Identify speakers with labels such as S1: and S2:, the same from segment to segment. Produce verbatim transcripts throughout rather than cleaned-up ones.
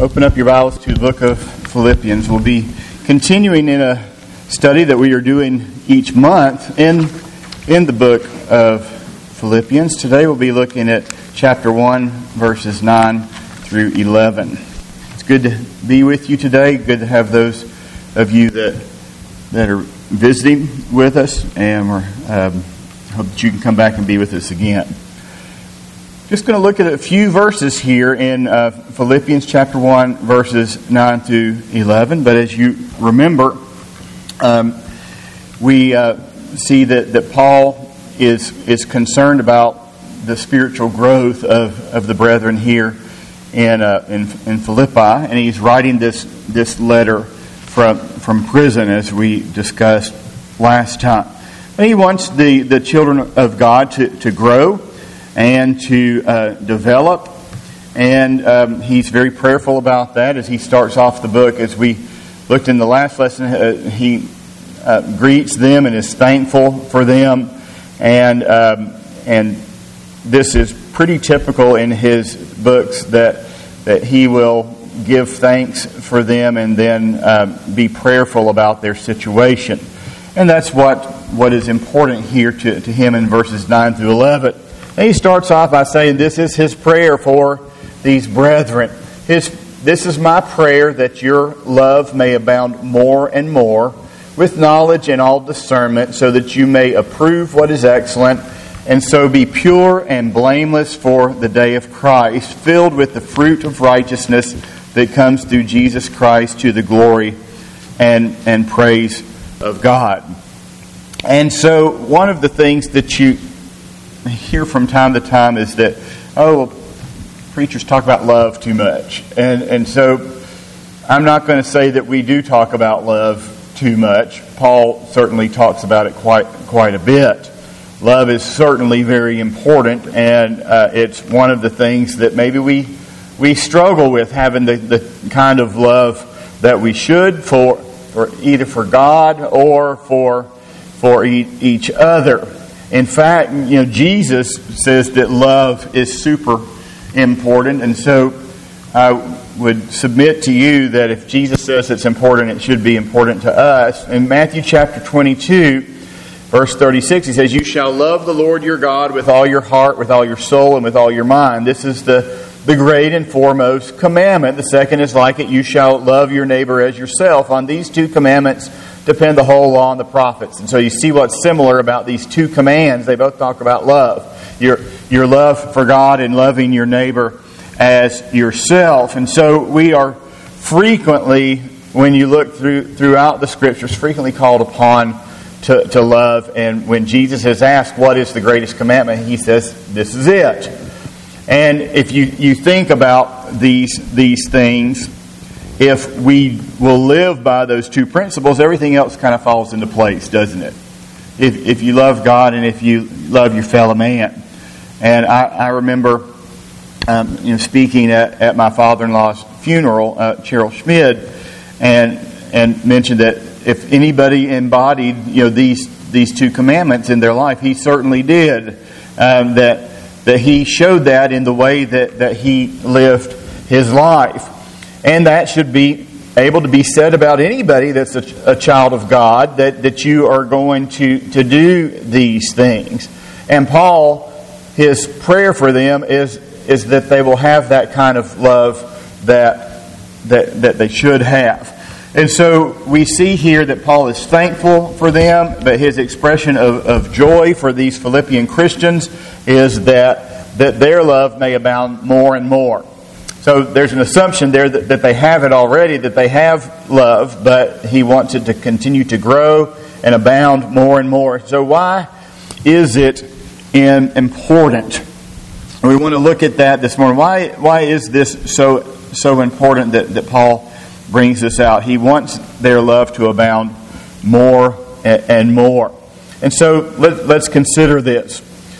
S1: Open up your Bibles to the book of Philippians. We'll be continuing in a study that we are doing each month in, in the book of Philippians. Today we'll be looking at chapter one, verses nine through eleven. It's good to be with you today. Good to have those of you that that are visiting with us, and we um, hope that you can come back and be with us again. Just going to look at a few verses here in uh, Philippians chapter one, verses nine through eleven. But as you remember, um, we uh, see that, that Paul is is concerned about the spiritual growth of, of the brethren here in, uh, in in Philippi, and he's writing this this letter from from prison, as we discussed last time. And he wants the, the children of God to, to grow and to uh, develop. And um, he's very prayerful about that as he starts off the book. As we looked in the last lesson, uh, he uh, greets them and is thankful for them. And um, and this is pretty typical in his books, that that he will give thanks for them and then um, be prayerful about their situation. And that's what, what is important here to, to him in verses nine through eleven. And he starts off by saying this is his prayer for these brethren. His, this is my prayer, that your love may abound more and more with knowledge and all discernment, so that you may approve what is excellent, and so be pure and blameless for the day of Christ, filled with the fruit of righteousness that comes through Jesus Christ, to the glory and, and praise of God. And so one of the things that you hear from time to time is that, oh, well, preachers talk about love too much. And and so I'm not going to say that we do talk about love too much. Paul certainly talks about it quite quite a bit. Love is certainly very important, and uh, it's one of the things that maybe we we struggle with, having the, the kind of love that we should for, for either for God or for for e- each other. In fact, you know, Jesus says that love is super important, and so I would submit to you that if Jesus says it's important, it should be important to us. In Matthew chapter twenty-two, verse thirty-six, he says, "You shall love the Lord your God with all your heart, with all your soul, and with all your mind. This is the, the great and foremost commandment. The second is like it, you shall love your neighbor as yourself. On these two commandments depend the whole law and the prophets." And so you see what's similar about these two commands. They both talk about love. Your, your love for God and loving your neighbor as yourself. And so we are frequently, when you look through throughout the Scriptures, frequently called upon to, to love. And when Jesus is asked what is the greatest commandment, he says, this is it. And if you, you think about these these things, if we will live by those two principles, everything else kind of falls into place, doesn't it? If if you love God and if you love your fellow man. And I, I remember um, you know, speaking at, at my father-in-law's funeral, uh, Cheryl Schmid, and and mentioned that if anybody embodied you know these these two commandments in their life, he certainly did. Um, that that he showed that in the way that, that he lived his life. And that should be able to be said about anybody that's a, a child of God, that, that you are going to, to do these things. And Paul, his prayer for them is, is that they will have that kind of love that, that, that they should have. And so we see here that Paul is thankful for them, but his expression of, of joy for these Philippian Christians is that, that their love may abound more and more. So there's an assumption there that, that they have it already, that they have love, but he wants it to continue to grow and abound more and more. So why is it in, important? And we want to look at that this morning. Why why is this so so important that, that Paul brings this out? He wants their love to abound more and, and more. And so let, let's consider this.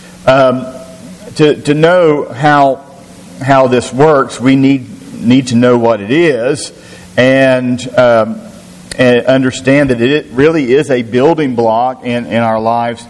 S1: Um, to, to know how how this works, we need need to know what it is, and um, and understand that it really is a building block in, in our lives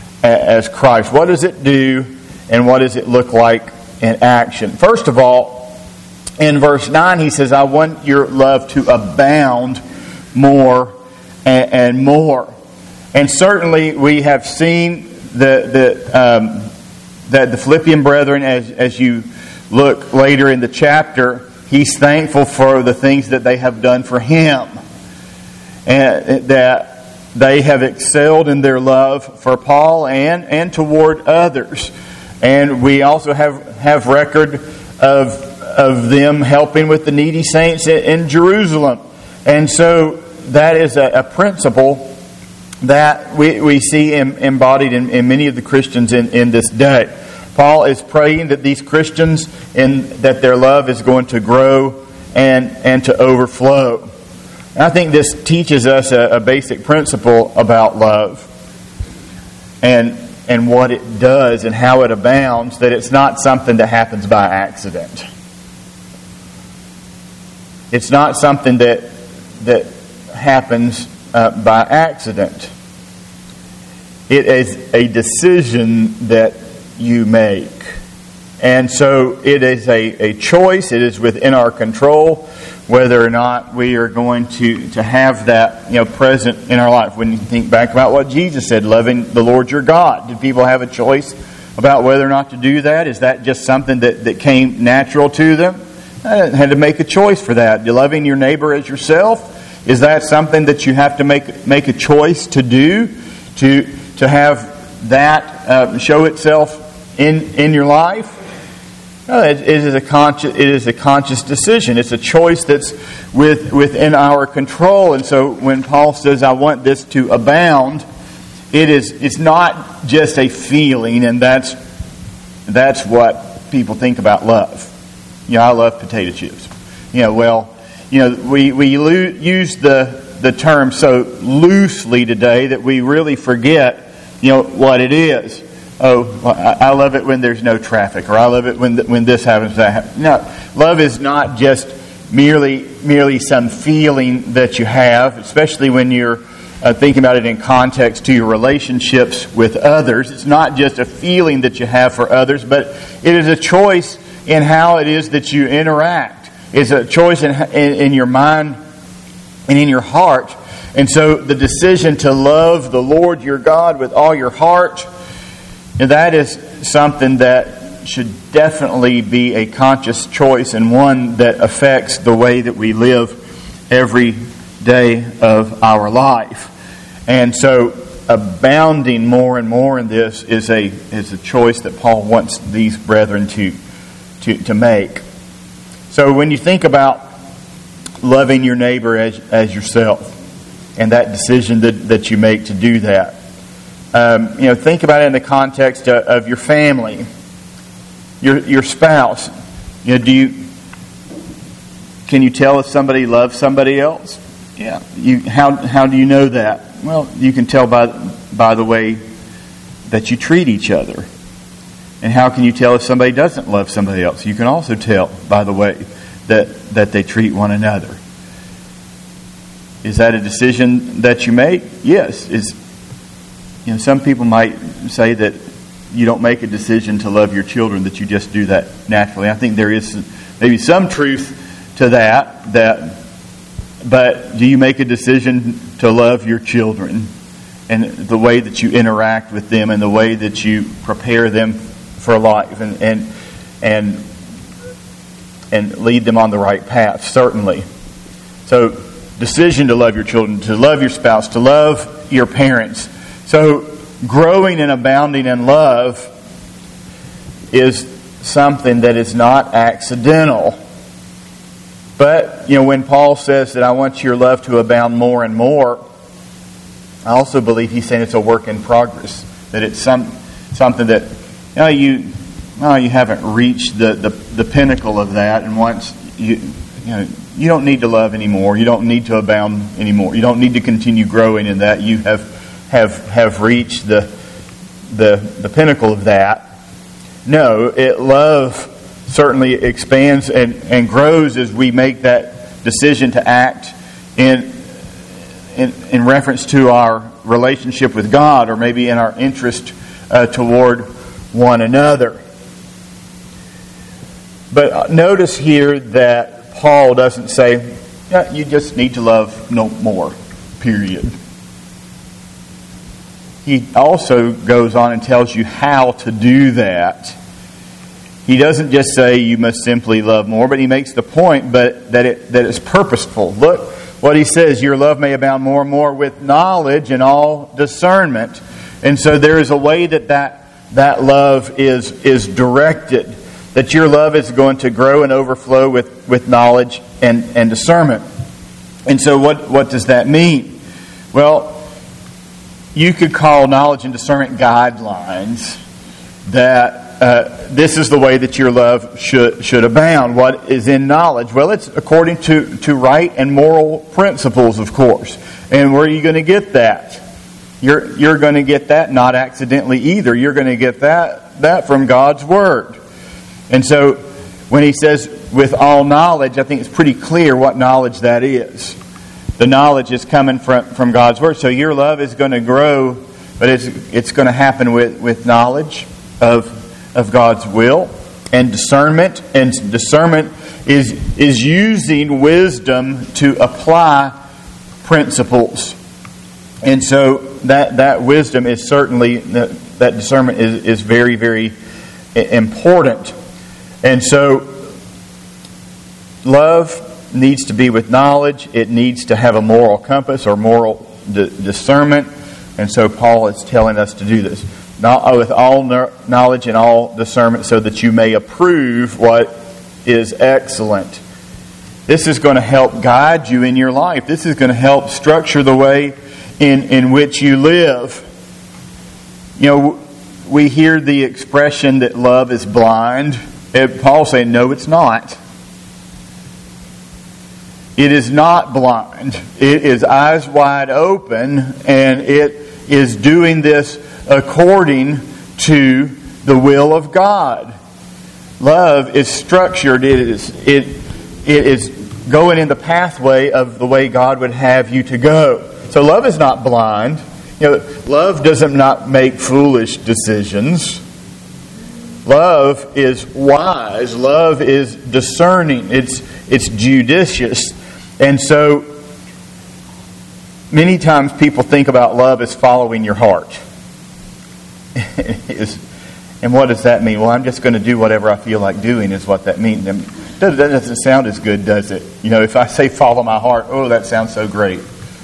S1: as Christ. What does it do, and what does it look like in action? First of all, in verse nine, he says, I want your love to abound more and, and more. And certainly we have seen the the um, that the Philippian brethren, as as you look later in the chapter, he's thankful for the things that they have done for him, and that they have excelled in their love for Paul and, and toward others. And we also have, have record of, of them helping with the needy saints in, in Jerusalem. And so that is a, a principle that we, we see em, embodied in, in many of the Christians in, in this day. Paul is praying that these Christians, in, that their love is going to grow and, and to overflow. And I think this teaches us a, a basic principle about love and and what it does and how it abounds, that it's not something that happens by accident. It's not something that that happens uh, by accident. It is a decision that you make. And so it is a, a choice. It is within our control whether or not we are going to, to have that, you know, present in our life. When you think back about what Jesus said, loving the Lord your God, did people have a choice about whether or not to do that? Is that just something that, that came natural to them? They had to make a choice for that. Loving your neighbor as yourself, is that something that you have to make make a choice to do, to to have that uh, show itself in in your life? No, it, it is a conscious. It is a conscious decision. It's a choice that's with within our control. And so, when Paul says, "I want this to abound," it is. It's not just a feeling, and that's that's what people think about love. You know, I love potato chips. You know, well, you know, we we lo- use the the term so loosely today that we really forget, you know, what it is. Oh, I love it when there's no traffic, or I love it when when this happens, that happens. No, love is not just merely merely some feeling that you have, especially when you're uh, thinking about it in context to your relationships with others. It's not just a feeling that you have for others, but it is a choice in how it is that you interact. It's a choice in in, in your mind and in your heart. And so the decision to love the Lord your God with all your heart, and that is something that should definitely be a conscious choice, and one that affects the way that we live every day of our life. And so abounding more and more in this is a is a choice that Paul wants these brethren to, to, to make. So when you think about loving your neighbor as, as yourself, and that decision that, that you make to do that, Um, you know, think about it in the context of, of your family, your your spouse. You know, do you can you tell if somebody loves somebody else? Yeah. You how how do you know that? Well, you can tell by by the way that you treat each other. And how can you tell if somebody doesn't love somebody else? You can also tell by the way that that they treat one another. Is that a decision that you make? Yes. Is You know, some people might say that you don't make a decision to love your children, that you just do that naturally. I think there is maybe some truth to that. That, but do you make a decision to love your children, and the way that you interact with them, and the way that you prepare them for life, and and and and lead them on the right path? Certainly. So, decision to love your children, to love your spouse, to love your parents. So, growing and abounding in love is something that is not accidental. But, you know, when Paul says that I want your love to abound more and more, I also believe he's saying it's a work in progress. That it's some something that, you know, you, well, you haven't reached the, the, the pinnacle of that, and once you, you know, you don't need to love anymore. You don't need to abound anymore. You don't need to continue growing in that. You have have have reached the the the pinnacle of that. No, it love certainly expands and, and grows as we make that decision to act in, in in reference to our relationship with God, or maybe in our interest uh, toward one another. But notice here that Paul doesn't say, yeah, you just need to love no more, period. He also goes on and tells you how to do that. He doesn't just say you must simply love more, but he makes the point but that it that it's purposeful. Look what he says, your love may abound more and more with knowledge and all discernment. And so there is a way that that, that love is, is directed, that your love is going to grow and overflow with, with knowledge and, and discernment. And so what, what does that mean? Well, you could call knowledge and discernment guidelines that uh, this is the way that your love should should abound. What is in knowledge? Well, it's according to, to right and moral principles, of course. And where are you going to get that? You're you're going to get that not accidentally either. You're going to get that that from God's Word. And so when he says with all knowledge, I think it's pretty clear what knowledge that is. The knowledge is coming from, from God's Word. So your love is going to grow, but it's it's going to happen with, with knowledge of of God's will and discernment. And discernment is is using wisdom to apply principles. And so that, that wisdom is certainly, that, that discernment is, is very, very important. And so love needs to be with knowledge. It needs to have a moral compass or moral d- discernment. And so Paul is telling us to do this. Not with all knowledge and all discernment, so that you may approve what is excellent. This is going to help guide you in your life. This is going to help structure the way in, in which you live. You know, we hear the expression that love is blind. And Paul's saying, no, it's not. It is not blind. It is eyes wide open, and it is doing this according to the will of God. Love is structured. It is it it is going in the pathway of the way God would have you to go. So love is not blind. You know, love doesn't not make foolish decisions. Love is wise. Love is discerning. It's it's judicious. And so many times people think about love as following your heart. And what does that mean? Well, I'm just going to do whatever I feel like doing is what that means. And that doesn't sound as good, does it? You know, if I say follow my heart, oh, that sounds so great.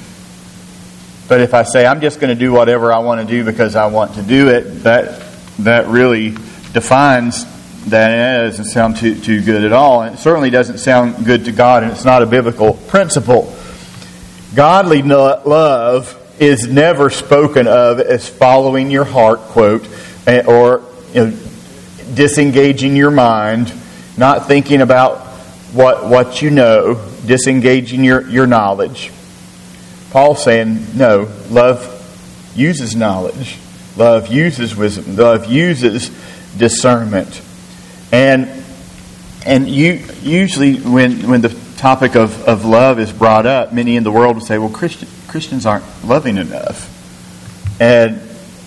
S1: But if I say I'm just going to do whatever I want to do because I want to do it, that that really defines that, and it doesn't sound too, too good at all. And it certainly doesn't sound good to God, and it's not a biblical principle. Godly love is never spoken of as following your heart, quote, or you know, disengaging your mind, not thinking about what what you know, disengaging your, your knowledge. Paul's saying, no, love uses knowledge. Love uses wisdom. Love uses discernment. And and you usually when when the topic of, of love is brought up, many in the world will say, well, Christian, Christians aren't loving enough. And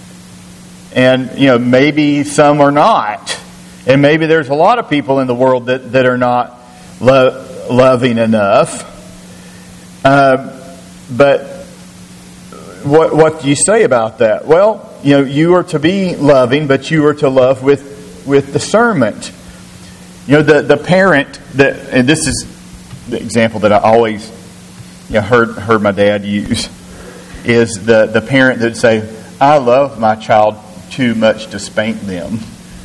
S1: and you know, maybe some are not. And maybe there's a lot of people in the world that, that are not lo- loving enough. Uh, but what what do you say about that? Well, you know, you are to be loving, but you are to love with with discernment. You know, the, the parent that, and this is the example that I always you know, heard heard my dad use, is the, the parent that would say, I love my child too much to spank them.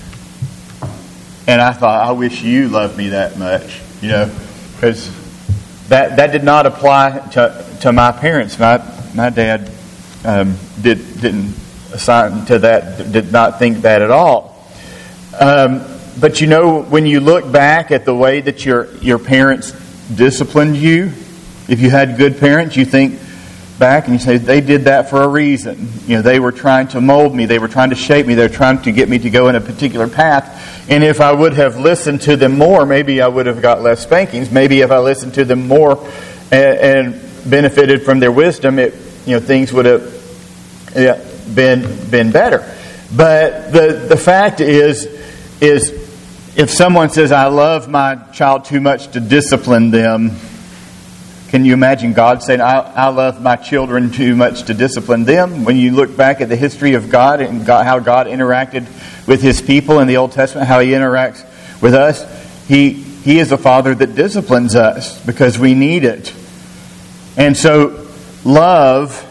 S1: And I thought, I wish you loved me that much, you know, because that that did not apply to to my parents. My my dad um, did didn't assign to that, did not think that at all. Um, but you know, when you look back at the way that your your parents disciplined you, if you had good parents, you think back and you say, they did that for a reason. You know, they were trying to mold me. They were trying to shape me. They were trying to get me to go in a particular path. And if I would have listened to them more, maybe I would have got less spankings. Maybe if I listened to them more and, and benefited from their wisdom, it, you know, things would have been been better. But the the fact is is if someone says, I love my child too much to discipline them, can you imagine God saying, I, I love my children too much to discipline them? When you look back at the history of God and God, how God interacted with His people in the Old Testament, how He interacts with us, He, he is a Father that disciplines us because we need it. And so, love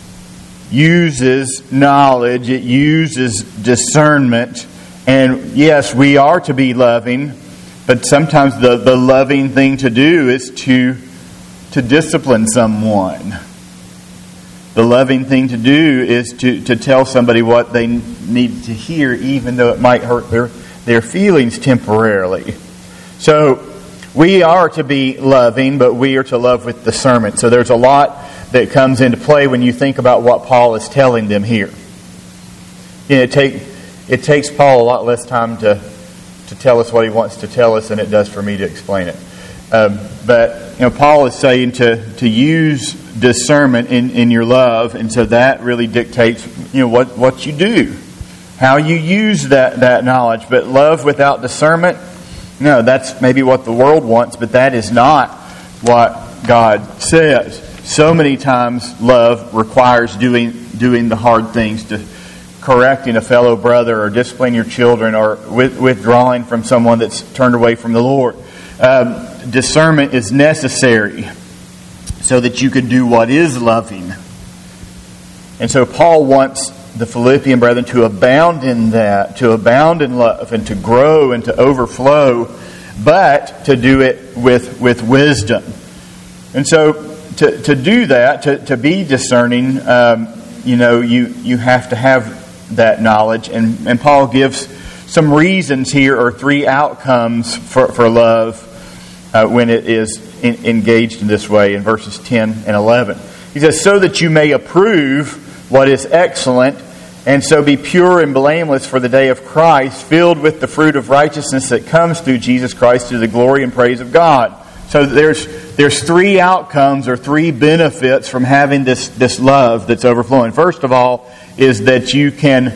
S1: uses knowledge, it uses discernment, and yes, we are to be loving, but sometimes the, the loving thing to do is to to discipline someone. The loving thing to do is to, to tell somebody what they need to hear, even though it might hurt their, their feelings temporarily. So, we are to be loving, but we are to love with discernment. So there's a lot that comes into play when you think about what Paul is telling them here. You know, it, take, it takes Paul a lot less time to, to tell us what he wants to tell us than it does for me to explain it. Um, but you know, Paul is saying to, to use discernment in, in your love, and so that really dictates you know what, what you do, how you use that, that knowledge. But love without discernment, no, that's maybe what the world wants, but that is not what God says. So many times love requires doing doing the hard things, to correcting a fellow brother or disciplining your children or with, withdrawing from someone that's turned away from the Lord. Um, discernment is necessary so that you can do what is loving. And so Paul wants the Philippian brethren to abound in that, to abound in love and to grow and to overflow, but to do it with, with wisdom. And so to, to do that, to, to be discerning, um, you know, you, you have to have that knowledge. And, and Paul gives some reasons here, or three outcomes for, for love uh, when it is in, engaged in this way in verses ten and eleven. He says, so that you may approve what is excellent, and so be pure and blameless for the day of Christ, filled with the fruit of righteousness that comes through Jesus Christ to the glory and praise of God. So there's there's three outcomes or three benefits from having this, this love that's overflowing. First of all is that you can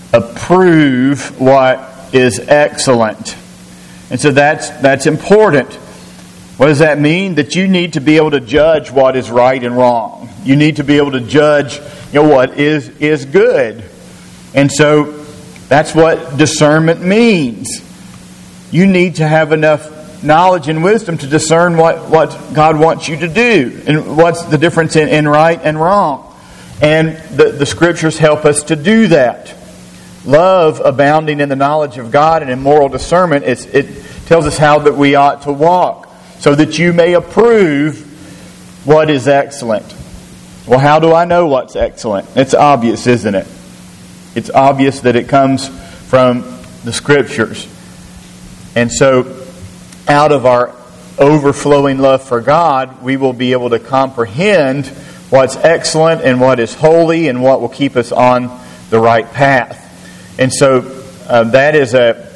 S1: approve what is excellent. And so that's that's important. What does that mean? That you need to be able to judge what is right and wrong. You need to be able to judge, you know, what is is good. And so that's what discernment means. You need to have enough knowledge and wisdom to discern what, what God wants you to do and what's the difference in, in right and wrong. And the, the Scriptures help us to do that. Love abounding in the knowledge of God and in moral discernment, it's, it tells us how that we ought to walk, so that you may approve what is excellent. Well, how do I know what's excellent? It's obvious, isn't it? It's obvious that it comes from the Scriptures. And so, out of our overflowing love for God, we will be able to comprehend what's excellent and what is holy and what will keep us on the right path. And so, uh, that is a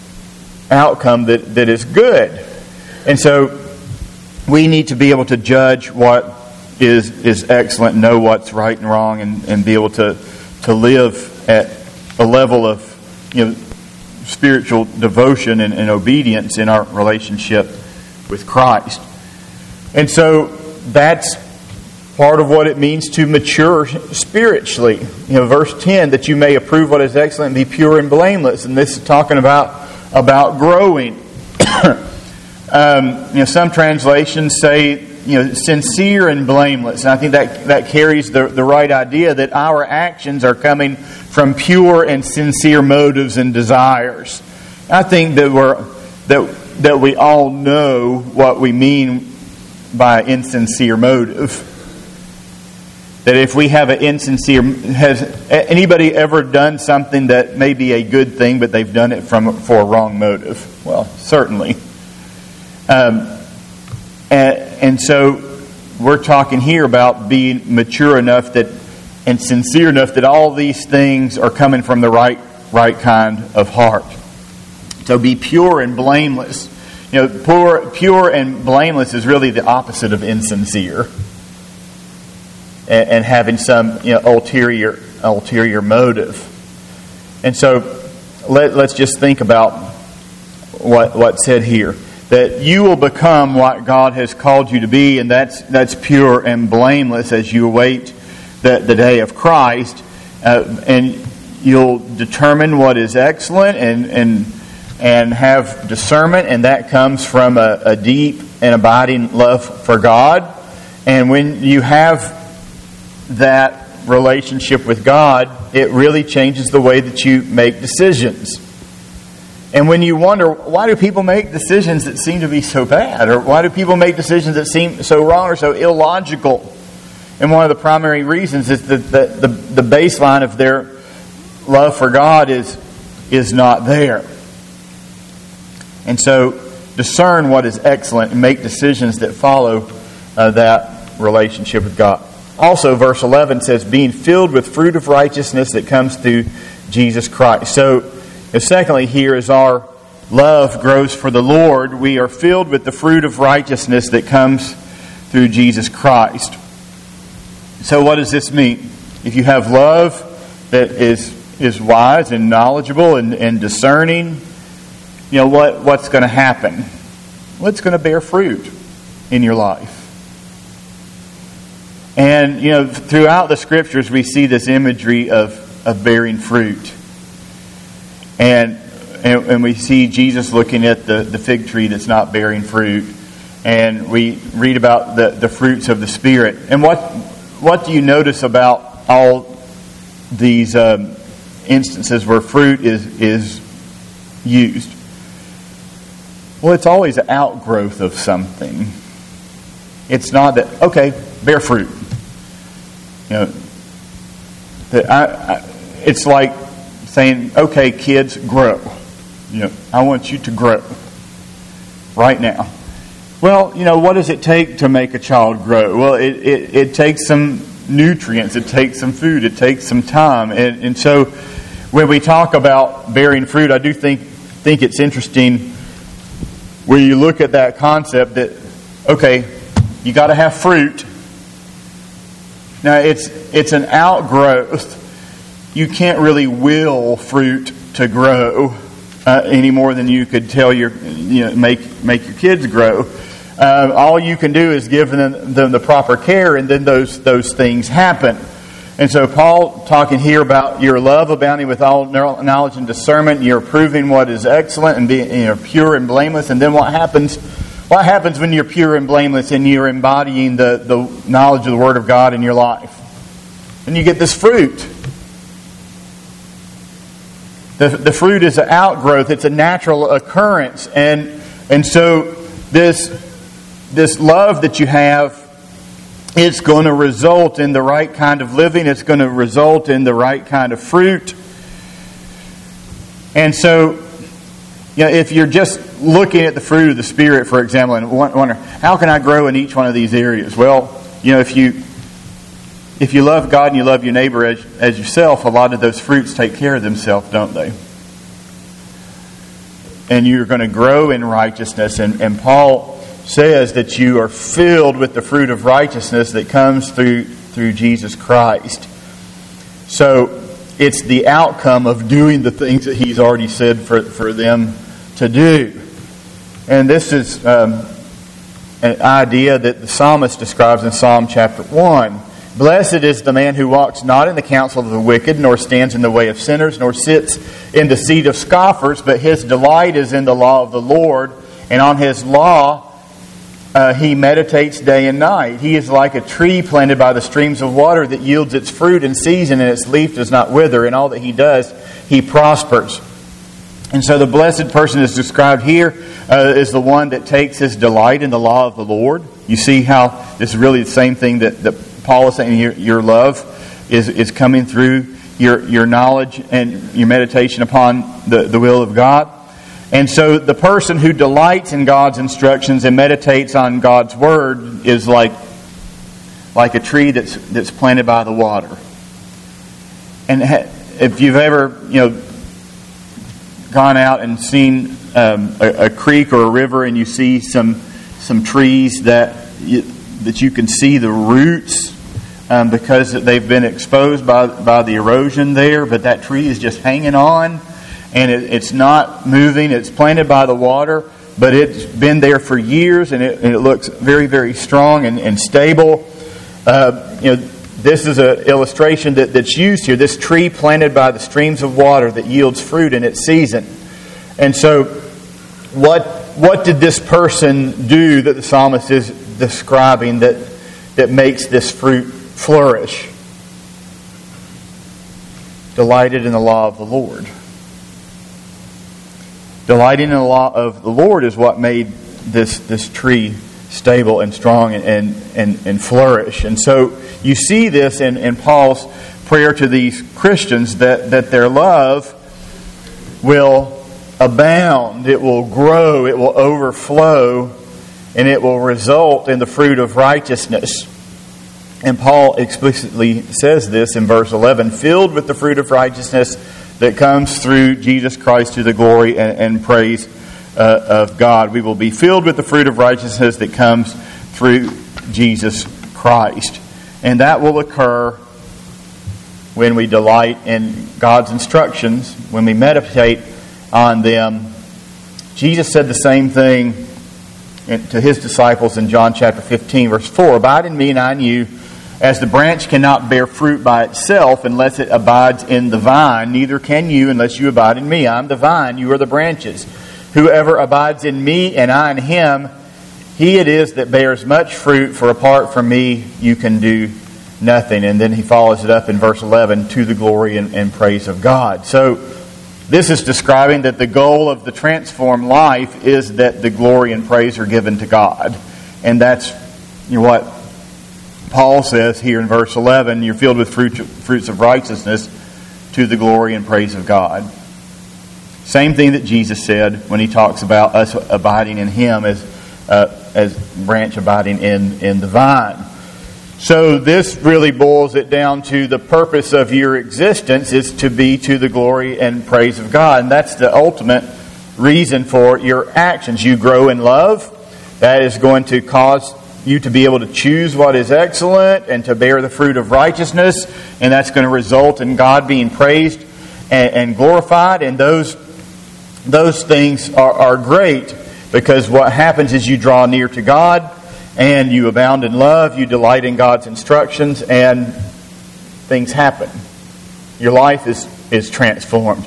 S1: outcome that, that is good. And so, we need to be able to judge what is is excellent, know what's right and wrong, and, and be able to, to live at a level of, you know, spiritual devotion and, and obedience in our relationship with Christ. And so that's part of what it means to mature spiritually. You know, verse ten, that you may approve what is excellent and be pure and blameless. And this is talking about, about growing. um, you know, some translations say, you know, sincere and blameless. And I think that that carries the, the right idea that our actions are coming from pure and sincere motives and desires. I think that we're that that we all know what we mean by insincere motive. That if we have an insincere, has anybody ever done something that may be a good thing, but they've done it from for a wrong motive? Well, certainly. Um, and, and so we're talking here about being mature enough that and sincere enough that all these things are coming from the right right kind of heart. So be pure and blameless. You know, pure, pure and blameless is really the opposite of insincere. And, and having some, you know, ulterior ulterior motive. And so let, let's just think about what what's said here, that you will become what God has called you to be, and that's that's pure and blameless as you await the, the day of Christ, uh, and you'll determine what is excellent and and and have discernment, and that comes from a, a deep and abiding love for God. And when you have that relationship with God, it really changes the way that you make decisions. And when you wonder, why do people make decisions that seem to be so bad? Or why do people make decisions that seem so wrong or so illogical? And one of the primary reasons is that the, the, the baseline of their love for God is, is not there. And so discern what is excellent and make decisions that follow uh, that relationship with God. Also, verse eleven says, being filled with fruit of righteousness that comes through Jesus Christ. So, and secondly, here as our love grows for the Lord, we are filled with the fruit of righteousness that comes through Jesus Christ. So what does this mean? If you have love that is is wise and knowledgeable and, and discerning, you know, what, what's going to happen? Well, it's going to bear fruit in your life. And, you know, throughout the Scriptures we see this imagery of, of bearing fruit. And, and and we see Jesus looking at the, the fig tree that's not bearing fruit. And we read about the, the fruits of the Spirit. And what what do you notice about all these um, instances where fruit is is used? Well, it's always an outgrowth of something. It's not that, okay, bear fruit. You know, that I, I, it's like saying, okay, kids, grow. You know, I want you to grow right now. Well, you know, what does it take to make a child grow? Well, it, it, it takes some nutrients. It takes some food. It takes some time. And, and so when we talk about bearing fruit, I do think think it's interesting when you look at that concept that, okay, you got to have fruit. Now, it's it's an outgrowth. You can't really will fruit to grow uh, any more than you could tell your, you know, make make your kids grow. Uh, all you can do is give them, them the proper care, and then those those things happen. And so Paul talking here about your love abounding with all knowledge and discernment, you're proving what is excellent and being, you know, pure and blameless. And then what happens? What happens when you're pure and blameless and you're embodying the, the knowledge of the Word of God in your life? And you get this fruit. The, the fruit is an outgrowth. It's a natural occurrence. And and so this, this love that you have, it's going to result in the right kind of living. It's going to result in the right kind of fruit. And so, you know, if you're just looking at the fruit of the Spirit, for example, and wonder, how can I grow in each one of these areas? Well, you know, if you if you love God and you love your neighbor as, as yourself, a lot of those fruits take care of themselves, don't they? And you're going to grow in righteousness. And, and Paul says that you are filled with the fruit of righteousness that comes through through Jesus Christ. So it's the outcome of doing the things that He's already said for, for them to do. And this is um, an idea that the psalmist describes in Psalm chapter one. Blessed is the man who walks not in the counsel of the wicked, nor stands in the way of sinners, nor sits in the seat of scoffers, but his delight is in the law of the Lord, and on his law uh, he meditates day and night. He is like a tree planted by the streams of water that yields its fruit in season, and its leaf does not wither. In all that he does, he prospers. And so the blessed person is described here uh, is the one that takes his delight in the law of the Lord. You see how this is really the same thing that, that Paul is saying. Your, your love is, is coming through your, your knowledge and your meditation upon the, the will of God. And so the person who delights in God's instructions and meditates on God's Word is like, like a tree that's that's planted by the water. And if you've ever, you know, gone out and seen um, a, a creek or a river, and you see some some trees that you, that you can see the roots um, because they've been exposed by by the erosion there, but that tree is just hanging on. and it, it's not moving. It's planted by the water, but it's been there for years, and it, and it looks very, very strong and, and stable. Uh, you know, this is an illustration that, that's used here. This tree planted by the streams of water that yields fruit in its season. And so, what what did this person do that the psalmist is describing that that makes this fruit flourish? Delighted in the law of the Lord. Delighting in the law of the Lord is what made this, this tree stable and strong and, and, and, and flourish. And so you see this in, in Paul's prayer to these Christians, that, that their love will abound, it will grow, it will overflow, and it will result in the fruit of righteousness. And Paul explicitly says this in verse eleven, filled with the fruit of righteousness that comes through Jesus Christ to the glory and, and praise uh, of God. We will be filled with the fruit of righteousness that comes through Jesus Christ. And that will occur when we delight in God's instructions, when we meditate on them. Jesus said the same thing to His disciples in John chapter fifteen, verse four. Abide in me and I in you. As the branch cannot bear fruit by itself unless it abides in the vine, neither can you unless you abide in me. I am the vine, you are the branches. Whoever abides in me and I in him, he it is that bears much fruit, for apart from me you can do nothing. And then he follows it up in verse eleven, to the glory and, and praise of God. So this is describing that the goal of the transformed life is that the glory and praise are given to God. And that's, you know, what Paul says here in verse eleven, you're filled with fruit, fruits of righteousness to the glory and praise of God. Same thing that Jesus said when He talks about us abiding in Him as uh, as branch abiding in, in the vine. So this really boils it down to the purpose of your existence is to be to the glory and praise of God. And that's the ultimate reason for your actions. You grow in love. That is going to cause you to be able to choose what is excellent and to bear the fruit of righteousness, and that's going to result in God being praised and, and glorified. And those those things are, are great, because what happens is you draw near to God and you abound in love, you delight in God's instructions, and things happen. Your life is, is transformed.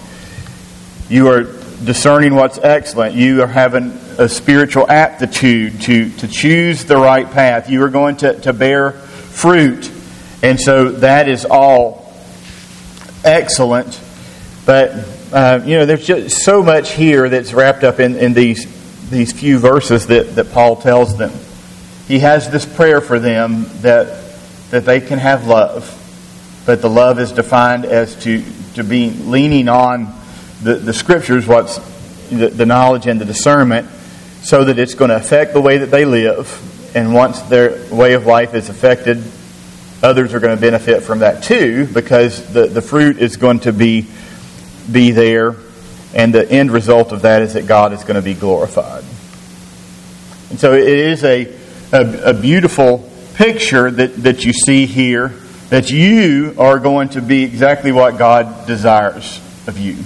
S1: You are discerning what's excellent. You are having a spiritual aptitude to, to choose the right path. You are going to, to bear fruit. And so that is all excellent. But, uh, you know, there's just so much here that's wrapped up in, in these, these few verses that, that Paul tells them. He has this prayer for them that, that they can have love. But the love is defined as to, to be leaning on the, the Scriptures, what's the, the knowledge and the discernment, so that it's going to affect the way that they live. And once their way of life is affected, others are going to benefit from that too, because the, the fruit is going to be, be there, and the end result of that is that God is going to be glorified. And so it is a, a, a beautiful picture that, that you see here, that you are going to be exactly what God desires of you.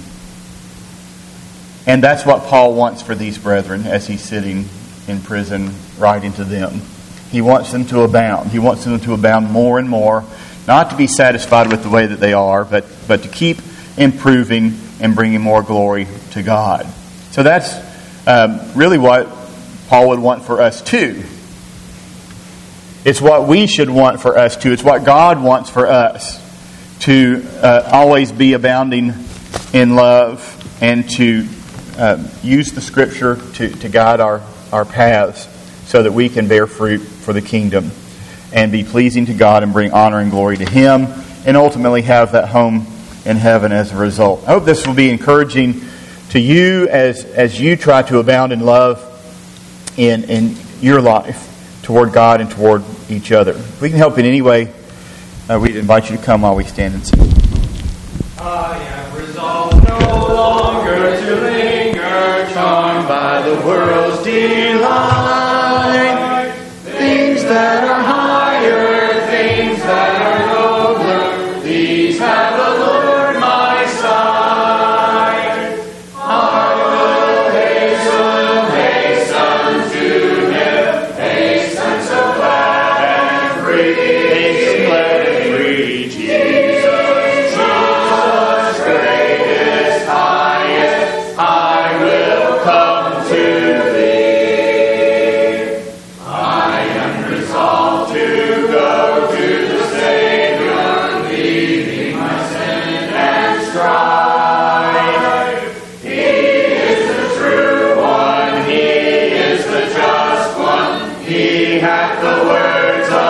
S1: And that's what Paul wants for these brethren as he's sitting in prison writing to them. He wants them to abound. He wants them to abound more and more, not to be satisfied with the way that they are, but, but to keep improving and bringing more glory to God. So that's um, really what Paul would want for us too. It's what we should want for us too. It's what God wants for us, to uh, always be abounding in love and to uh, use the Scripture to, to guide our, our paths so that we can bear fruit for the kingdom and be pleasing to God and bring honor and glory to Him, and ultimately have that home in heaven as a result. I hope this will be encouraging to you as, as you try to abound in love in, in your life toward God and toward each other. If we can help in any way, uh, we invite you to come while we stand and sing.
S2: I am resolved no longer to linger, charmed by the world's delight. Things that are higher, things that are nobler, these have allured my sight. hath the words of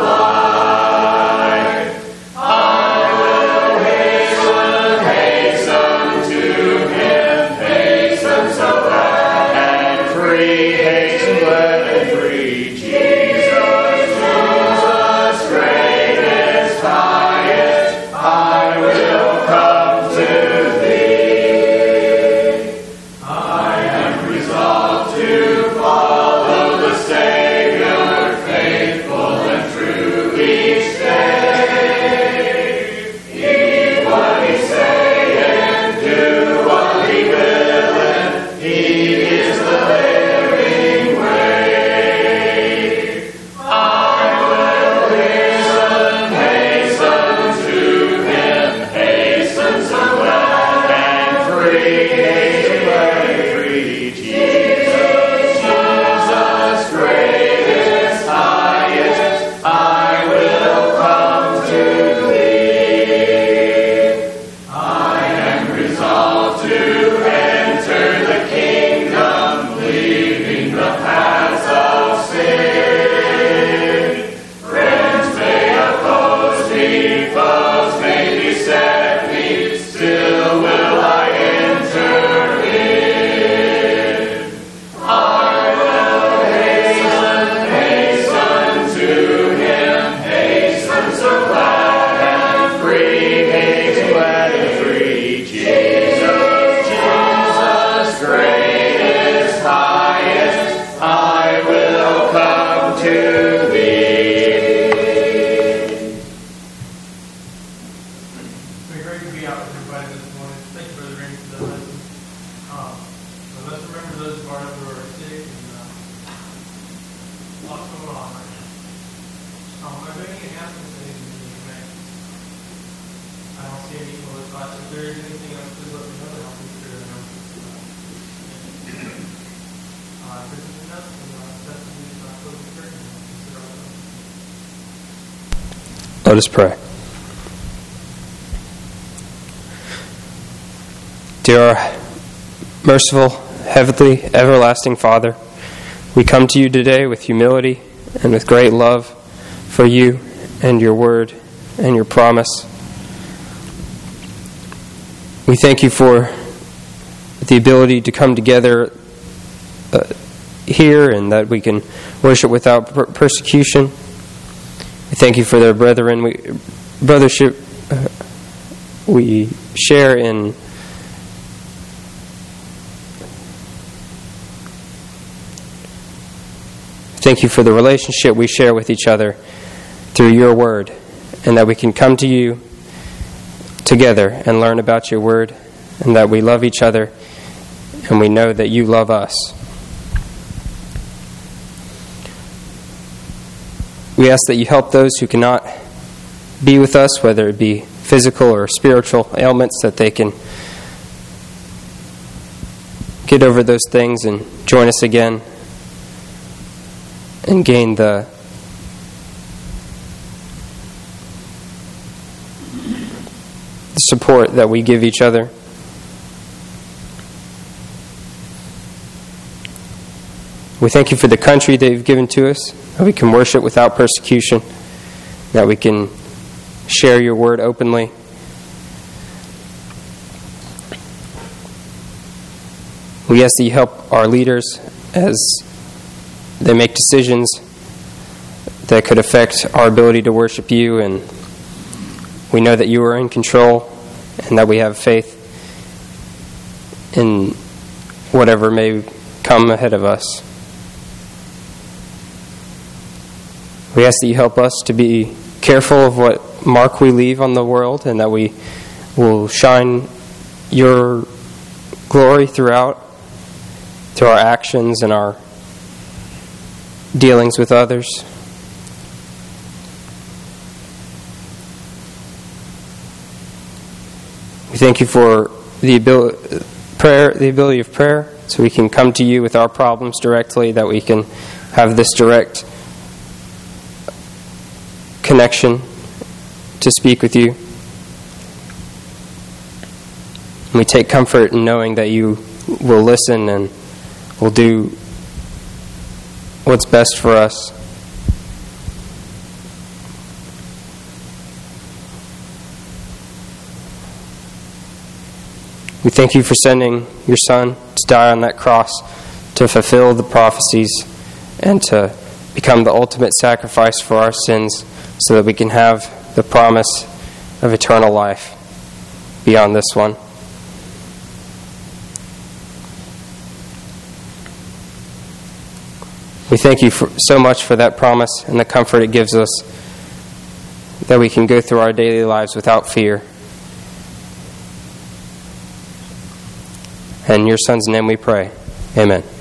S2: life. I will hasten, hasten to him, hasten so glad and free, hasten glad and free. Jesus, Jesus, greatest, highest, I will come to thee. I am resolved to follow the Savior, faithful and true each day. Heed what he saith, do what he willeth, he is the living way. I will hasten, hasten to him, hasten so glad and free, hasten glad and free. Jesus, Jesus, greatest, highest, I will come to thee. I am resolved to enter the kingdom, leaving the paths of sin. Friends may oppose me, foes may beset me, still will I enter in. I will hasten, hasten to him, hasten so glad and free, hasten glad and free. Jesus, Jesus, greatest, highest, I will come to thee.
S3: It's great to be out with everybody this morning. Thank you, Brother Randy, for that lesson. Um, so let's remember those of our who are sick and uh, lots going on right now. Um, are there any announcements that need to be made? I don't see any for this class. If there is anything else, please let me know and I'll be sure to announce it. Uh, if there's anything else, then uh, that's the news about closing church and we'll consider ourselves.
S4: Let us pray. Dear our merciful, heavenly, everlasting Father, we come to you today with humility and with great love for you and your word and your promise. We thank you for the ability to come together uh, here and that we can worship without per- persecution. We thank you for their brethren. We, brothership uh, we share in Thank you for the relationship we share with each other through your word, and that we can come to you together and learn about your word, and that we love each other, and we know that you love us. We ask that you help those who cannot be with us, whether it be physical or spiritual ailments, that they can get over those things and join us again and gain the support that we give each other. We thank you for the country that you've given to us, that we can worship without persecution, that we can share your word openly. We ask that you help our leaders as they make decisions that could affect our ability to worship you, and we know that you are in control and that we have faith in whatever may come ahead of us. We ask that you help us to be careful of what mark we leave on the world, and that we will shine your glory throughout, through our actions and our dealings with others. We thank you for the ability, prayer, the ability of prayer, so we can come to you with our problems directly, that we can have this direct connection to speak with you. And we take comfort in knowing that you will listen and will do what's best for us. We thank you for sending your Son to die on that cross to fulfill the prophecies and to become the ultimate sacrifice for our sins so that we can have the promise of eternal life beyond this one. We thank you for, so much for that promise and the comfort it gives us that we can go through our daily lives without fear. In your Son's name we pray. Amen.